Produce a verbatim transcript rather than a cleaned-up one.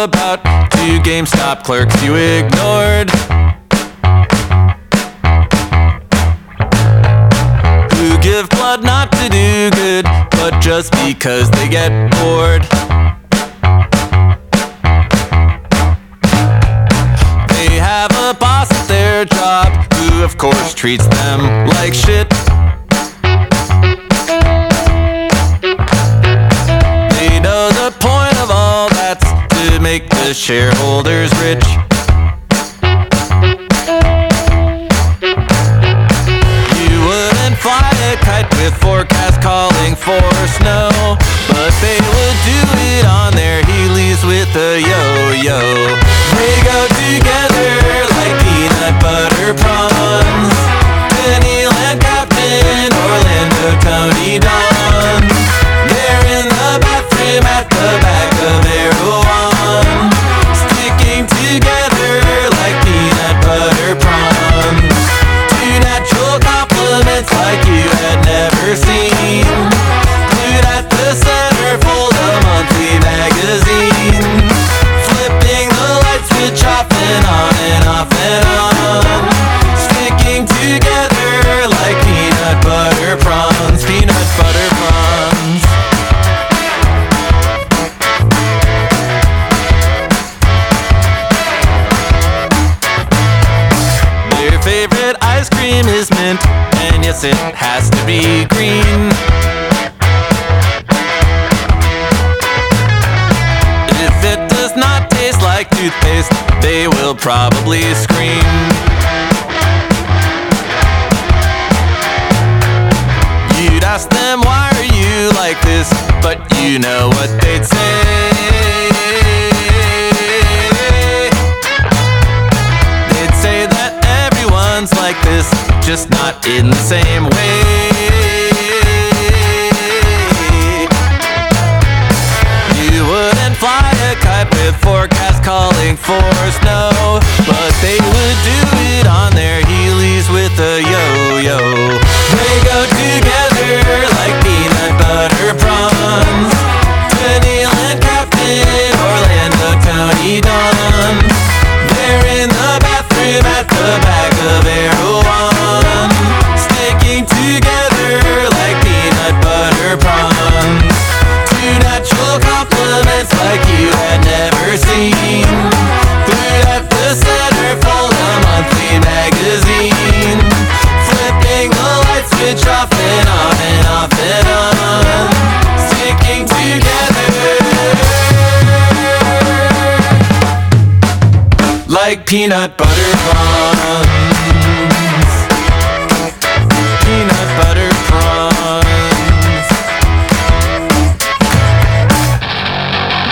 about two GameStop clerks you ignored, who give blood not to do good, but just because they get bored. They have a boss at their job who of course treats them like shit. They know the point of all that's to make the shareholders rich. You wouldn't fly a kite with forecast calling for snow, but they would do it on their Heelys with a yo-yo. They go together like peanut butter prawns. Disneyland Captain, Orlando Tony Don. They're in the bathroom at the back of Erewhon, sticking together like peanut butter prawns. Two natural compliments like you had never seen. Glued at the centerfold, a monthly magazine. Flipping the light switch off and on and off and on. Sticking together like peanut butter prawns. Peanut butter prawns. Their favorite ice cream is mint, and yes, it has to be green. If it does not taste like toothpaste, they will probably scream. You'd ask them, why are you like this? But you know what they'd say. They'd say that everyone's like this, just not in the same way. You wouldn't fly a kite with forecast calling for snow, but they would do it on their Heelys with a yo-yo. They go together like peanut butter prawns. Disneyland Captain, Orlando Tony Don. They're in the bathroom at the back of Erewhon, sticking together like peanut butter prawns. Two natural compliments like you had never seen. Glued at the centerfold, a monthly magazine. Flipping the light switch off and on and off and on. Sticking together like peanut butter prawns.